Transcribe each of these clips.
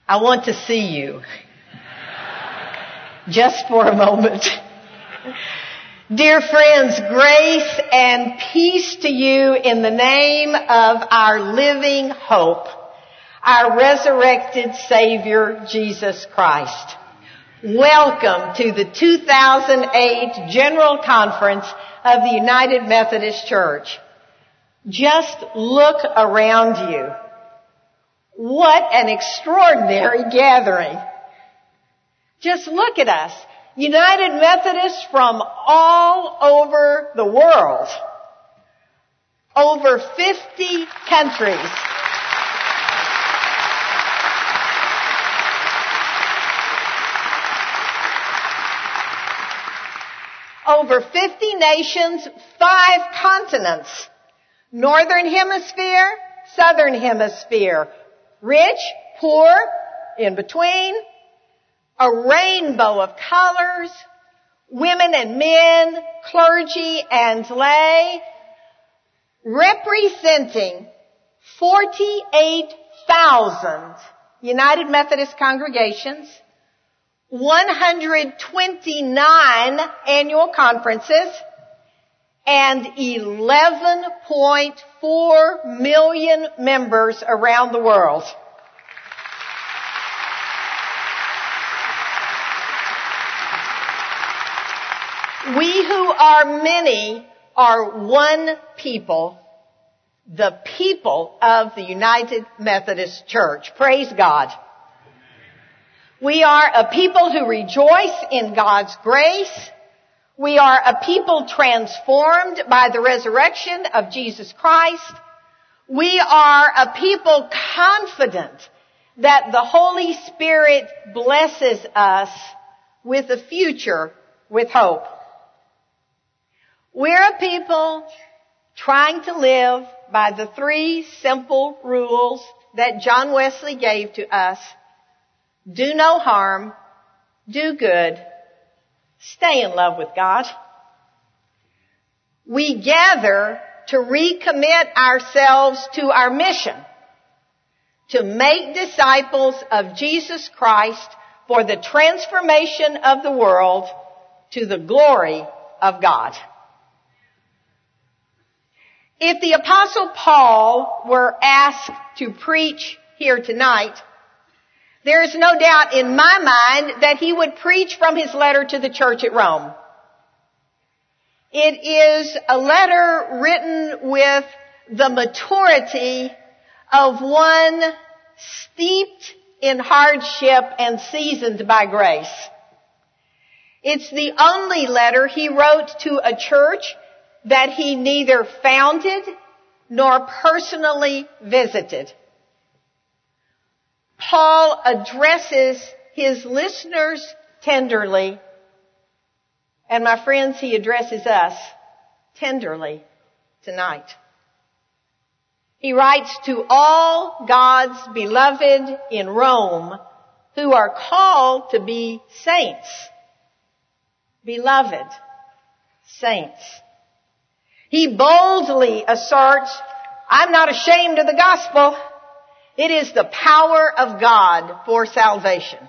I want to see you. Just for a moment. Dear friends, grace and peace to you in the name of our living hope, our resurrected Savior, Jesus Christ. Welcome to the 2008 General Conference of the United Methodist Church. Just look around you. What an extraordinary gathering. Just look at us. United Methodists from all over the world. Over 50 countries. Over 50 nations, 5 continents. Northern Hemisphere, Southern Hemisphere. Rich, poor, in between. A rainbow of colors, women and men, clergy and lay, representing 48,000 United Methodist congregations, 129 annual conferences, and 11.4 million members around the world. We who are many are one people, the people of the United Methodist Church. Praise God. We are a people who rejoice in God's grace. We are a people transformed by the resurrection of Jesus Christ. We are a people confident that the Holy Spirit blesses us with a future with hope. We're a people trying to live by the 3 simple rules that John Wesley gave to us. Do no harm, do good, stay in love with God. We gather to recommit ourselves to our mission, to make disciples of Jesus Christ for the transformation of the world to the glory of God. If the Apostle Paul were asked to preach here tonight, there is no doubt in my mind that he would preach from his letter to the church at Rome. It is a letter written with the maturity of one steeped in hardship and seasoned by grace. It's the only letter he wrote to a church that he neither founded nor personally visited. Paul addresses his listeners tenderly, and my friends, he addresses us tenderly tonight. He writes to all God's beloved in Rome who are called to be saints. Beloved saints. He boldly asserts, I'm not ashamed of the gospel. It is the power of God for salvation.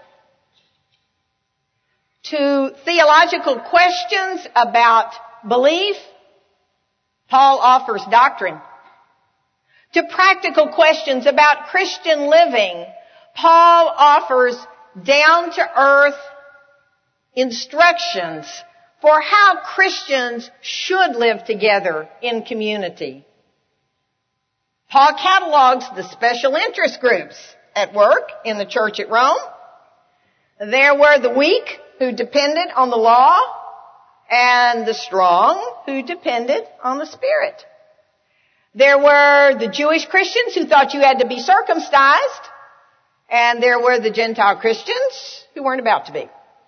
To theological questions about belief, Paul offers doctrine. To practical questions about Christian living, Paul offers down-to-earth instructions for how Christians should live together in community. Paul catalogs the special interest groups at work in the church at Rome. There were the weak who depended on the law and the strong who depended on the Spirit. There were the Jewish Christians who thought you had to be circumcised, and there were the Gentile Christians who weren't about to be.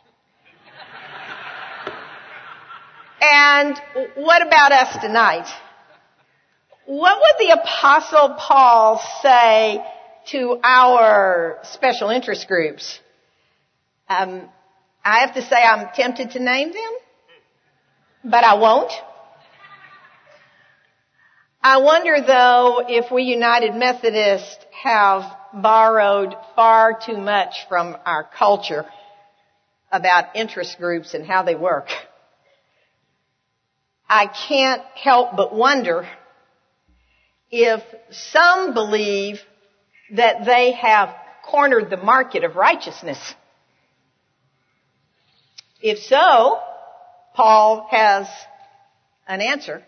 And what about us tonight? What would the Apostle Paul say to our special interest groups? I have to say I'm tempted to name them, but I won't. I wonder, though, if we United Methodists have borrowed far too much from our culture about interest groups and how they work. I can't help but wonder if some believe that they have cornered the market of righteousness. If so, Paul has an answer.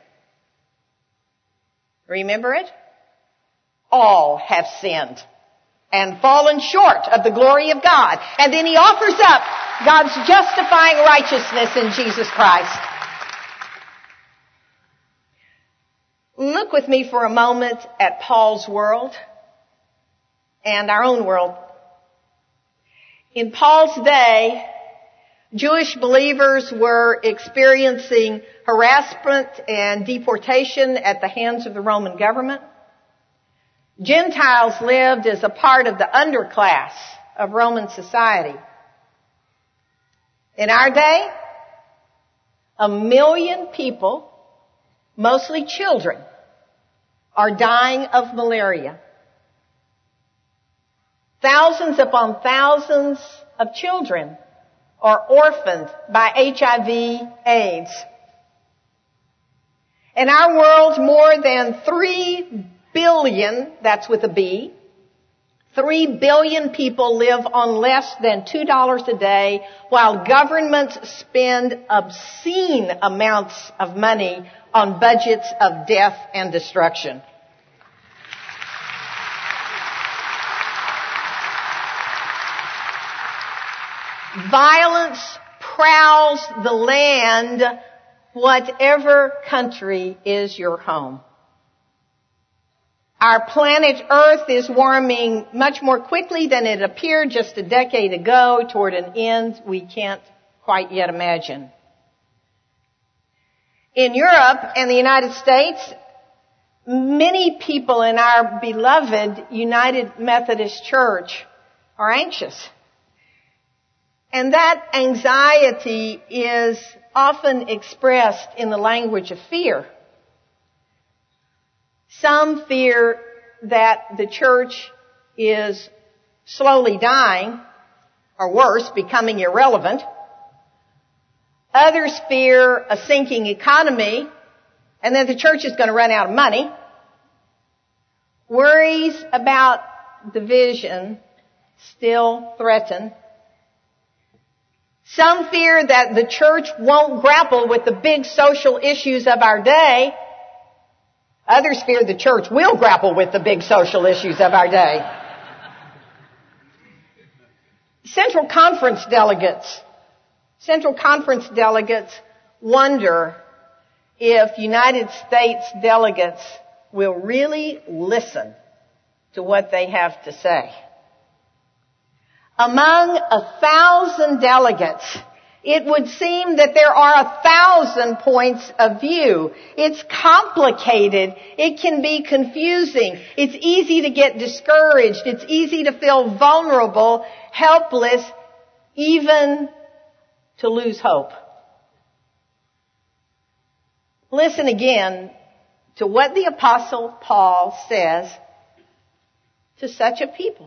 Remember it? All have sinned and fallen short of the glory of God. And then he offers up God's justifying righteousness in Jesus Christ. Look with me for a moment at Paul's world and our own world. In Paul's day, Jewish believers were experiencing harassment and deportation at the hands of the Roman government. Gentiles lived as a part of the underclass of Roman society. In our day, 1 million people, mostly children, are dying of malaria. Thousands upon thousands of children are orphaned by HIV/AIDS. In our world, more than 3 billion, that's with a B, 3 billion people live on less than $2 a day, while governments spend obscene amounts of money on budgets of death and destruction. Violence prowls the land, whatever country is your home. Our planet Earth is warming much more quickly than it appeared just a decade ago, toward an end we can't quite yet imagine. In Europe and the United States, many people in our beloved United Methodist Church are anxious. And that anxiety is often expressed in the language of fear. Some fear that the church is slowly dying, or worse, becoming irrelevant. Others fear a sinking economy and that the church is going to run out of money. Worries about division still threaten. Some fear that the church won't grapple with the big social issues of our day. Others fear the church will grapple with the big social issues of our day. Central Conference delegates wonder if United States delegates will really listen to what they have to say. Among 1,000 delegates, it would seem that there are 1,000 points of view. It's complicated. It can be confusing. It's easy to get discouraged. It's easy to feel vulnerable, helpless, even to lose hope. Listen again to what the Apostle Paul says to such a people.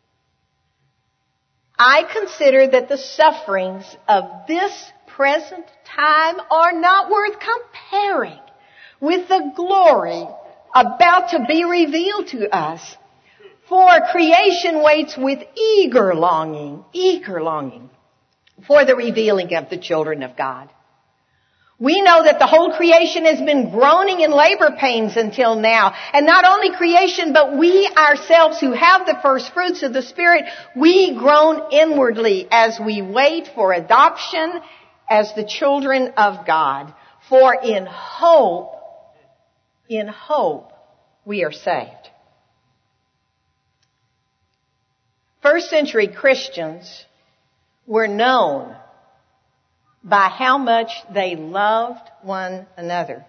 I consider that the sufferings of this present time are not worth comparing with the glory about to be revealed to us. For creation waits with eager longing for the revealing of the children of God. We know that the whole creation has been groaning in labor pains until now. And not only creation, but we ourselves who have the first fruits of the Spirit, we groan inwardly as we wait for adoption as the children of God. For in hope, we are saved. First century Christians were known by how much they loved one another.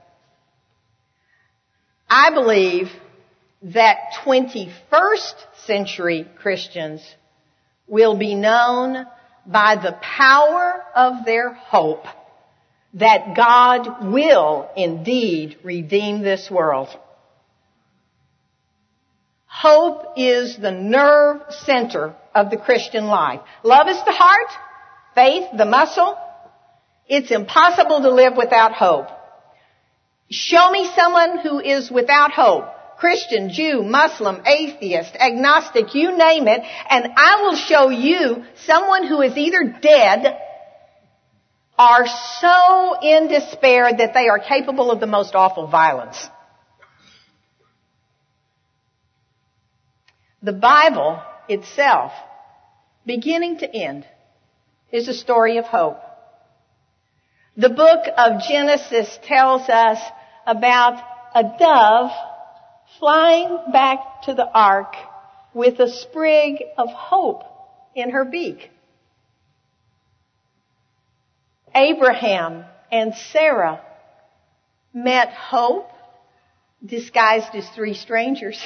I believe that 21st century Christians will be known by the power of their hope that God will indeed redeem this world. Hope is the nerve center of the Christian life. Love is the heart, faith the muscle. It's impossible to live without hope. Show me someone who is without hope. Christian, Jew, Muslim, atheist, agnostic, you name it, and I will show you someone who is either dead or so in despair that they are capable of the most awful violence. The Bible itself, beginning to end, is a story of hope. The book of Genesis tells us about a dove flying back to the ark with a sprig of hope in her beak. Abraham and Sarah met hope disguised as three strangers.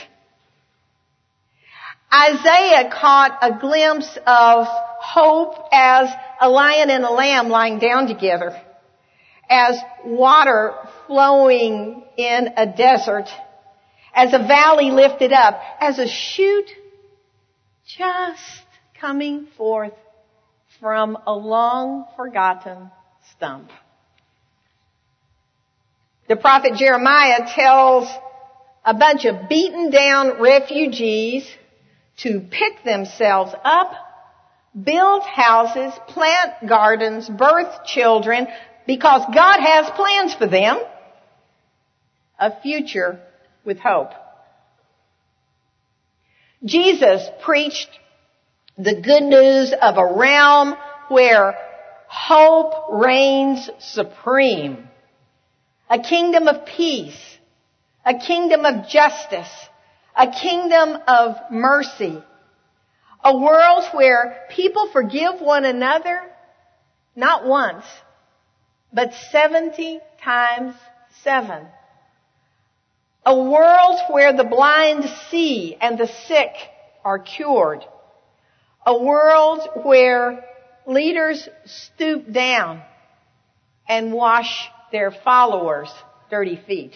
Isaiah caught a glimpse of hope as a lion and a lamb lying down together, as water flowing in a desert, as a valley lifted up, as a shoot just coming forth from a long-forgotten stump. The prophet Jeremiah tells a bunch of beaten-down refugees to pick themselves up, build houses, plant gardens, birth children, because God has plans for them, a future with hope. Jesus preached the good news of a realm where hope reigns supreme, a kingdom of peace, a kingdom of justice, a kingdom of mercy, a world where people forgive one another, not once, but 70 times 7. A world where the blind see and the sick are cured. A world where leaders stoop down and wash their followers' dirty feet.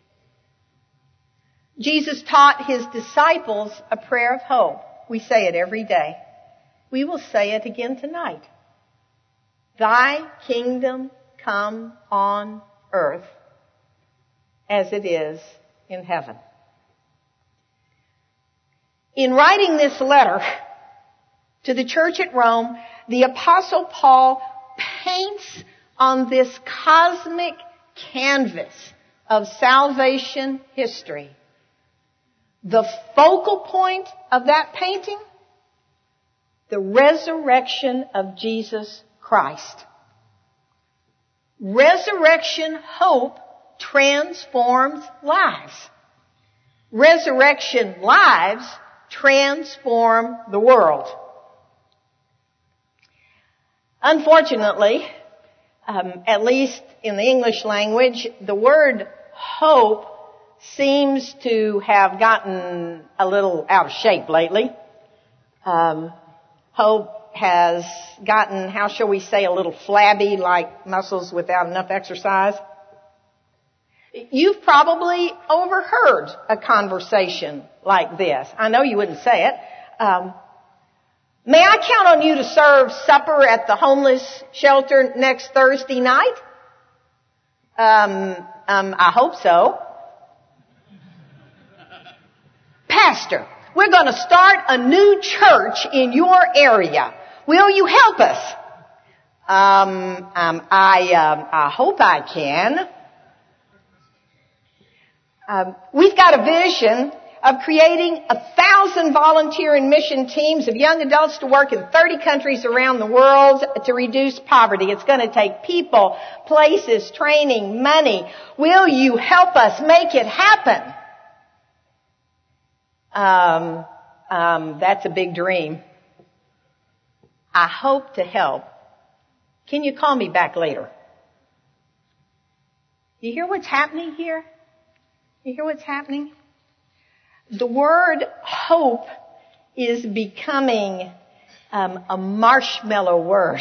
Jesus taught his disciples a prayer of hope. We say it every day. We will say it again tonight. Thy kingdom come on earth as it is in heaven. In writing this letter to the church at Rome, the Apostle Paul paints on this cosmic canvas of salvation history. The focal point of that painting, the resurrection of Jesus Christ. Resurrection hope transforms lives. Resurrection lives transform the world. Unfortunately, at least in the English language, the word hope seems to have gotten a little out of shape lately. Hope has gotten, how shall we say, a little flabby, like muscles without enough exercise. You've probably overheard a conversation like this. I know you wouldn't say it. May I count on you to serve supper at the homeless shelter next Thursday night? I hope so. Pastor, we're going to start a new church in your area. Will you help us? I hope I can. We've got a vision of creating 1,000 volunteer and mission teams of young adults to work in 30 countries around the world to reduce poverty. It's going to take people, places, training, money. Will you help us make it happen? That's a big dream. I hope to help. Can you call me back later? You hear what's happening here? You hear what's happening? The word hope is becoming a marshmallow word.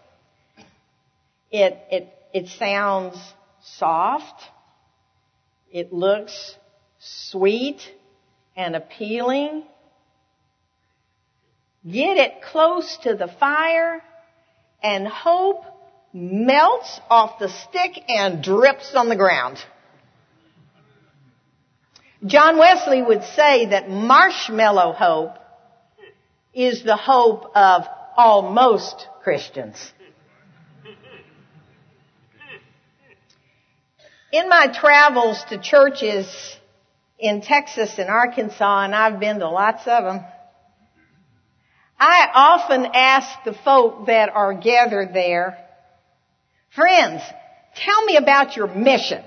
It sounds soft. It looks sweet and appealing. Get it close to the fire, and hope melts off the stick and drips on the ground. John Wesley would say that marshmallow hope is the hope of almost Christians. In my travels to churches in Texas and Arkansas, and I've been to lots of them, I often ask the folk that are gathered there, friends, tell me about your mission.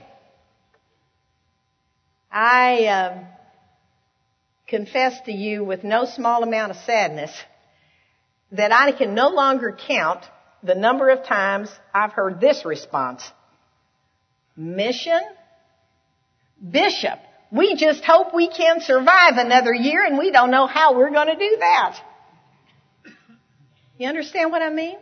I confess to you with no small amount of sadness that I can no longer count the number of times I've heard this response. Mission? Bishop, we just hope we can survive another year and we don't know how we're going to do that. You understand what I mean?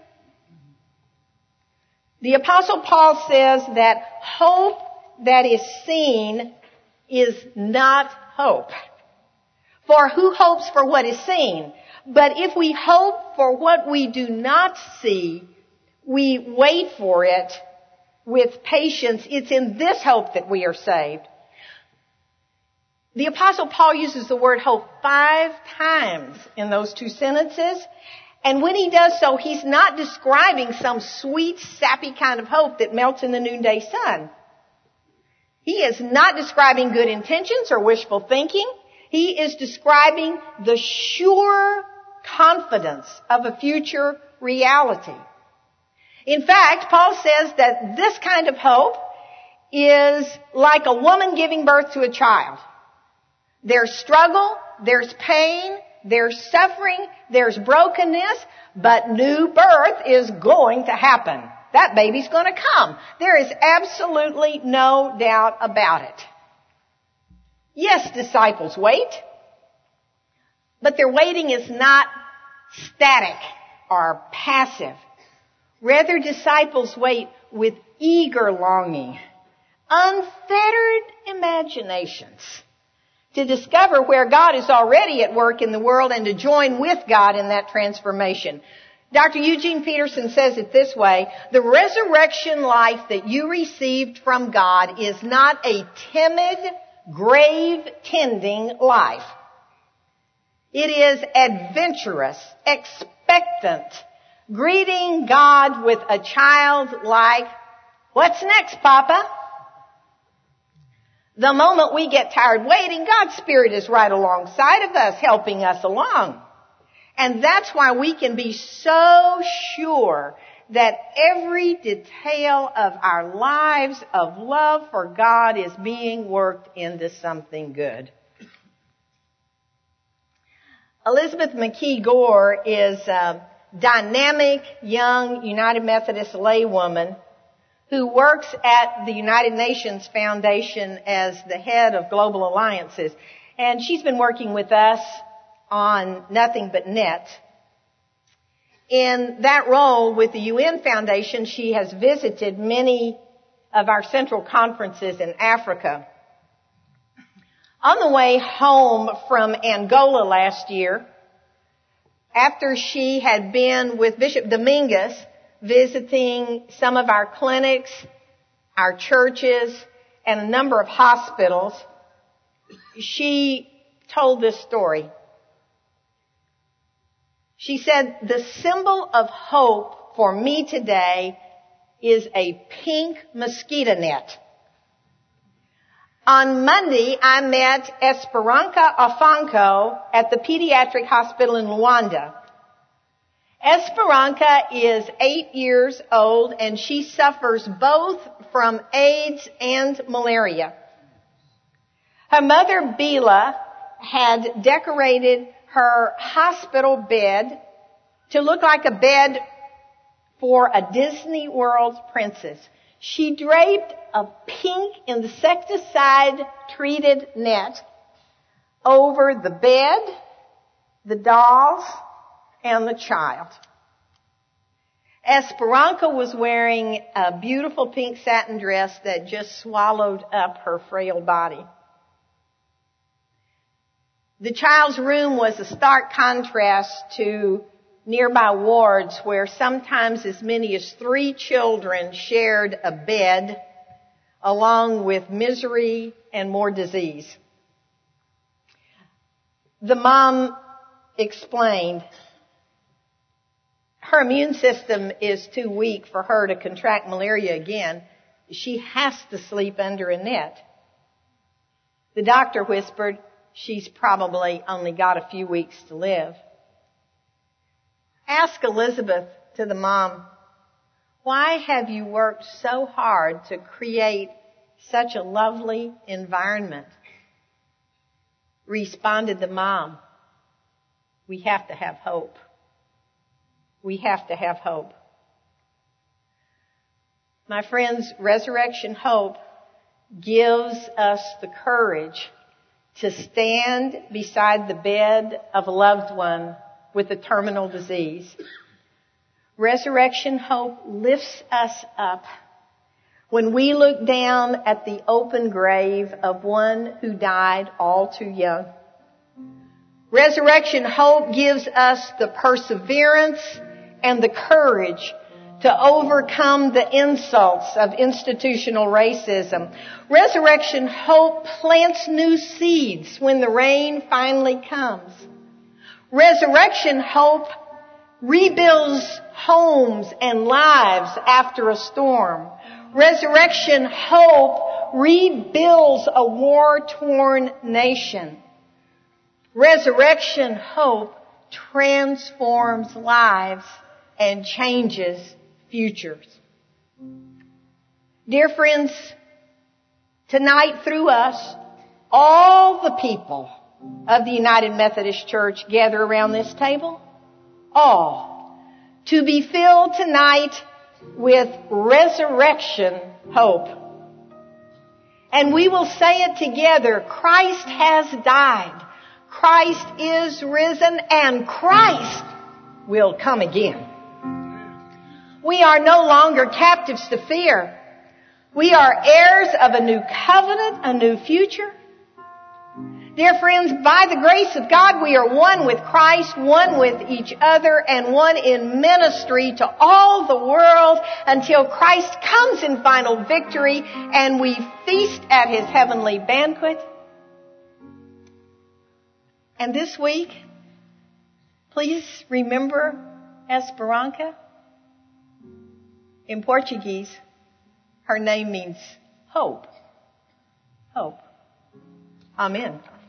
The Apostle Paul says that hope that is seen is not hope. For who hopes for what is seen? But if we hope for what we do not see, we wait for it with patience. It's in this hope that we are saved. The Apostle Paul uses the word hope 5 times in those 2 sentences. And when he does so, he's not describing some sweet, sappy kind of hope that melts in the noonday sun. He is not describing good intentions or wishful thinking. He is describing the sure confidence of a future reality. In fact, Paul says that this kind of hope is like a woman giving birth to a child. There's struggle, there's pain, there's suffering, there's brokenness, but new birth is going to happen. That baby's going to come. There is absolutely no doubt about it. Yes, disciples wait, but their waiting is not static or passive. Rather, disciples wait with eager longing, unfettered imaginations to discover where God is already at work in the world and to join with God in that transformation. Dr. Eugene Peterson says it this way: the resurrection life that you received from God is not a timid, grave-tending life. It is adventurous, expectant, greeting God with a childlike, "What's next, Papa?" The moment we get tired waiting, God's Spirit is right alongside of us, helping us along. And that's why we can be so sure that every detail of our lives of love for God is being worked into something good. Elizabeth McKee Gore is a dynamic young United Methodist laywoman who works at the United Nations Foundation as the head of global alliances. And she's been working with us on Nothing But Net. In that role with the UN Foundation, she has visited many of our central conferences in Africa. On the way home from Angola last year, after she had been with Bishop Dominguez visiting some of our clinics, our churches, and a number of hospitals, she told this story. She said, "The symbol of hope for me today is a pink mosquito net. On Monday, I met Esperanca Afanco at the pediatric hospital in Luanda. Esperanca is 8 years old and she suffers both from AIDS and malaria. Her mother, Bila, had decorated her hospital bed to look like a bed for a Disney World princess. She draped a pink insecticide-treated net over the bed, the dolls, and the child. Esperanca was wearing a beautiful pink satin dress that just swallowed up her frail body. The child's room was a stark contrast to nearby wards where sometimes as many as 3 children shared a bed, along with misery and more disease. The mom explained her immune system is too weak for her to contract malaria again. She has to sleep under a net. The doctor whispered, she's probably only got a few weeks to live. Ask Elizabeth, to the mom, why have you worked so hard to create such a lovely environment? Responded the mom, we have to have hope. We have to have hope. My friends, resurrection hope gives us the courage to stand beside the bed of a loved one with a terminal disease. Resurrection hope lifts us up when we look down at the open grave of one who died all too young. Resurrection hope gives us the perseverance and the courage to overcome the insults of institutional racism. Resurrection hope plants new seeds when the rain finally comes. Resurrection hope rebuilds homes and lives after a storm. Resurrection hope rebuilds a war-torn nation. Resurrection hope transforms lives and changes futures. Dear friends, tonight through us, all the people of the United Methodist Church gather around this table, all, to be filled tonight with resurrection hope. And we will say it together, Christ has died, Christ is risen, and Christ will come again. We are no longer captives to fear. We are heirs of a new covenant, a new future. Dear friends, by the grace of God, we are one with Christ, one with each other, and one in ministry to all the world until Christ comes in final victory and we feast at His heavenly banquet. And this week, please remember Esperança. In Portuguese, her name means hope. Hope. Amen.